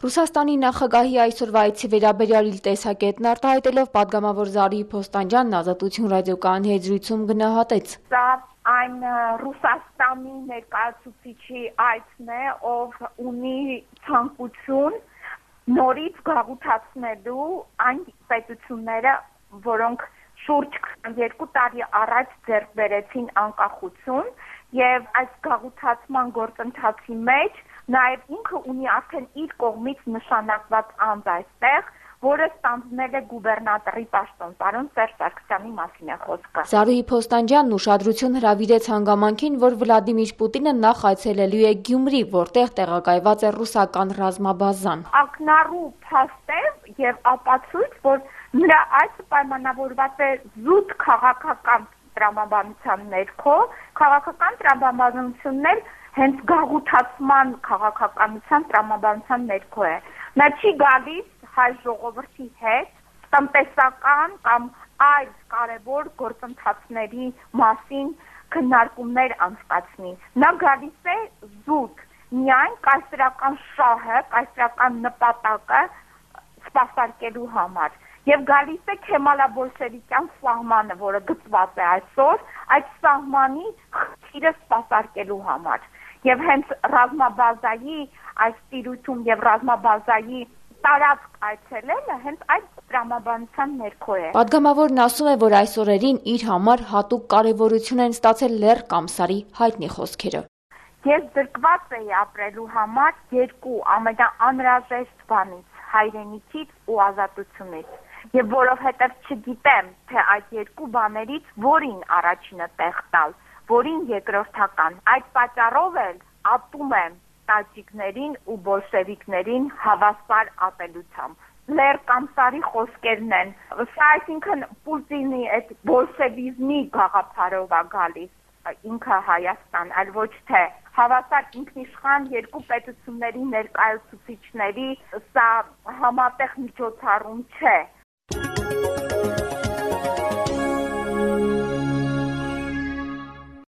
Ռուսաստանի նախագահի այսօրվա այցի վերաբերյալ իր տեսակետն արտահայտելով պատգամավոր Զարուհի Փոստանջյանն Ազատություն ռադիոկայանի հետ զրույցում գնահատեց. Սա այն Ռուսաստանի ներկայացուցիչի այցն է, ով ունի ցանկություն նորից գաղութացնելու այն պետությունները, որոնք շուրջ 22 տարի առաջ ձեռք բերեցին անկախություն եւ այս գաղութացման գործընթացի մեջ նաեւ ինքը ունի արդեն իր կողմից նշանակված անձ այստեղ, որը ստանձնել է գուբերնատորի պաշտոն, պարոն Սերժ Սարգսյանի մասին է խոսքը։ Զարուհի Փոստանջյանն ուշադրություն հրավիրեց հանգամանքին, որ Վլադիմիր Պուտինը նախ այցելելու է Գյումրի, որտեղ տեղակայված է ռուսական ռազմաբազան։ Ակնառու փաստ է եւ ապացույց, որ նրա այցը պայմանավորված է զուտ քաղաքական տրամաբանության ներքո, քաղաքական տրամաբանությունն էլ հենց գաղութացման քաղաքականության տրամաբանության ներքո է։ Նա չի գալիս հայ ժողովրդի հետ տնտեսական կամ այլ կարևոր գործընթացների մասին քննարկումներ անցկացնի։ Նա գալիս է զուտ միայն կայսրական շահը, կայսրական նպատակը սպասարկելու համար։ Եվ գալիս է քեմալաբոլշևիկյան սահմանը, որը գծված է այսօր, այդ սահմանի խնդիրը սպասարկելու համար։ Եվ հենց ռազմաբազայի այս տիրույթում եւ ռազմաբազայի տարածք այցելելը հենց այդ տրամաբանության ներքո է։ Պատգամավորն ասում է, որ այս օրերին իր համար հատուկ կարևորություն են ստացել Լեռ Կամսարի հայտնի խոսքերը։ Ես դրկված էի ապրելու համար երկու ամենաանհրաժեշտ բանից՝ հայրենիքից ու ազատությունից։ Եվ որովհետև չգիտեմ, թե այդ երկու բաներից որին առաջինը տեղ տալ, որին երկրորդական։ Այդ պատճառով էլ ատում եմ տաջիկներին ու բոլշևիկներին հավասար ատելությամբ։ Լեռ Կամսարի խոսքերն են։ Սա այսինքն Պուտինի այդ բոլշևիզմի գաղափարով է գալիս ինքը Հայաստան, այլ ոչ թե հավասար ինքնիշխան երկու պետությունների ներկայացուցիչների սա համատեղ միջոցառում չէ։